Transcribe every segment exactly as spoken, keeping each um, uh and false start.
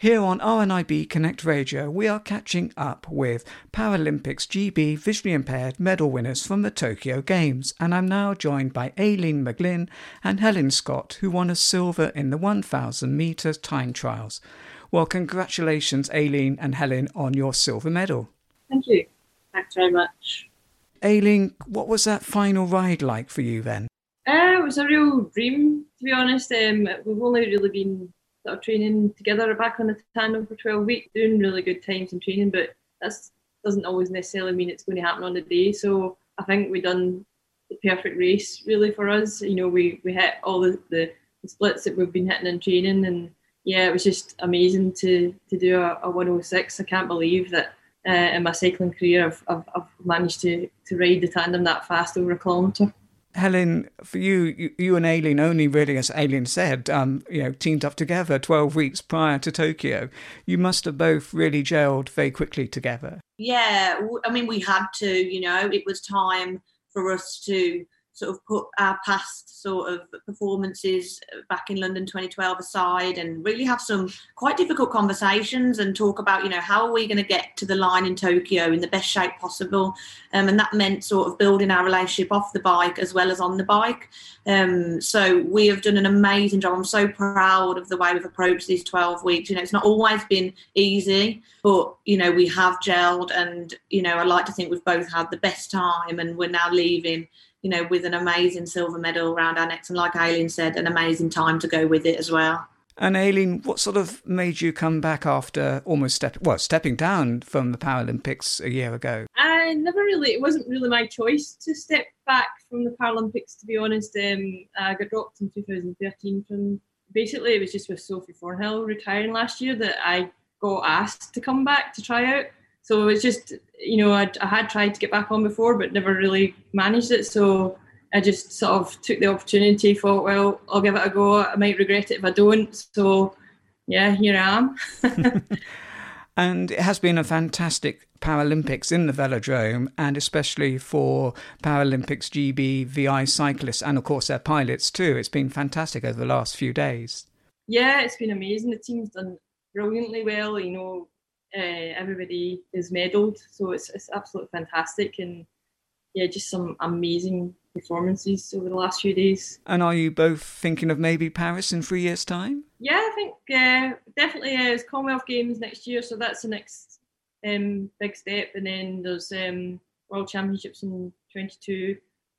Here on R N I B Connect Radio, we are catching up with Paralympics G B visually impaired medal winners from the Tokyo Games, and I'm now joined by Aileen McGlynn and Helen Scott, who won a silver in the one thousand metre time trials. Well, congratulations, Aileen and Helen, on your silver medal. Thank you. Thanks very much. Aileen, what was that final ride like for you then? Uh, it was a real dream, to be honest. Um, we've only really been sort of training together back on the tandem for twelve weeks, doing really good times in training, but that doesn't always necessarily mean it's going to happen on the day. So I think we done the perfect race really for us. You know, we, we hit all the, the, the splits that we've been hitting in training, and yeah, it was just amazing to to do a, a one oh six. I can't believe that uh, in my cycling career I've, I've, I've managed to, to ride the tandem that fast over a kilometre. Helen, for you, you, you and Aileen only really, as Aileen said, um, you know, teamed up together twelve weeks prior to Tokyo. You must have both really gelled very quickly together. Yeah, I mean, we had to, you know, it was time for us to sort of put our past sort of performances back in London twenty twelve aside and really have some quite difficult conversations and talk about, you know, how are we going to get to the line in Tokyo in the best shape possible. Um, and that meant sort of building our relationship off the bike as well as on the bike. Um, so we have done an amazing job. I'm so proud of the way we've approached these twelve weeks. You know, it's not always been easy, but, you know, we have gelled and, you know, I like to think we've both had the best time and we're now leaving, you know, with an amazing silver medal around our necks and, like Aileen said, an amazing time to go with it as well. And Aileen, what sort of made you come back after almost step, well, stepping down from the Paralympics a year ago? I never really, it wasn't really my choice to step back from the Paralympics, to be honest. Um, I got dropped in two thousand thirteen from, basically it was just with Sophie Thornhill retiring last year that I got asked to come back to try out. So it's just, you know, I'd, I had tried to get back on before, but never really managed it. So I just sort of took the opportunity, thought, well, I'll give it a go. I might regret it if I don't. So, yeah, here I am. And it has been a fantastic Paralympics in the velodrome, and especially for Paralympics G B V I cyclists and, of course, their pilots too. It's been fantastic over the last few days. Yeah, it's been amazing. The team's done brilliantly well, you know. Uh, everybody is medalled, so it's it's absolutely fantastic, and yeah, just some amazing performances over the last few days. And are you both thinking of maybe Paris in three years' time? Yeah, I think uh, definitely uh, it's Commonwealth Games next year, so that's the next um, big step, and then there's um, World Championships in twenty-two,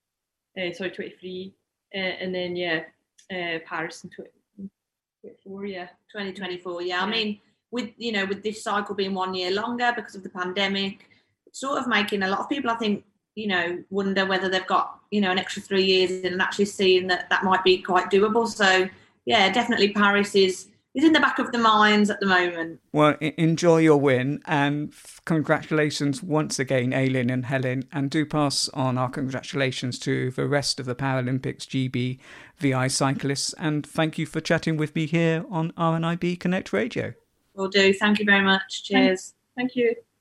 uh, sorry, twenty-three, uh, and then yeah, uh, Paris in twenty-four, yeah, twenty twenty-four, yeah. yeah. I mean, with, you know, with this cycle being one year longer because of the pandemic, it's sort of making a lot of people, I think, you know, wonder whether they've got, you know, an extra three years in and actually seeing that that might be quite doable. So, yeah, definitely Paris is, is in the back of the minds at the moment. Well, enjoy your win, and congratulations once again, Aileen and Helen, and do pass on our congratulations to the rest of the Paralympics G B V I cyclists, and thank you for chatting with me here on R N I B Connect Radio. Will do. Thank you very much. Cheers. Thank you.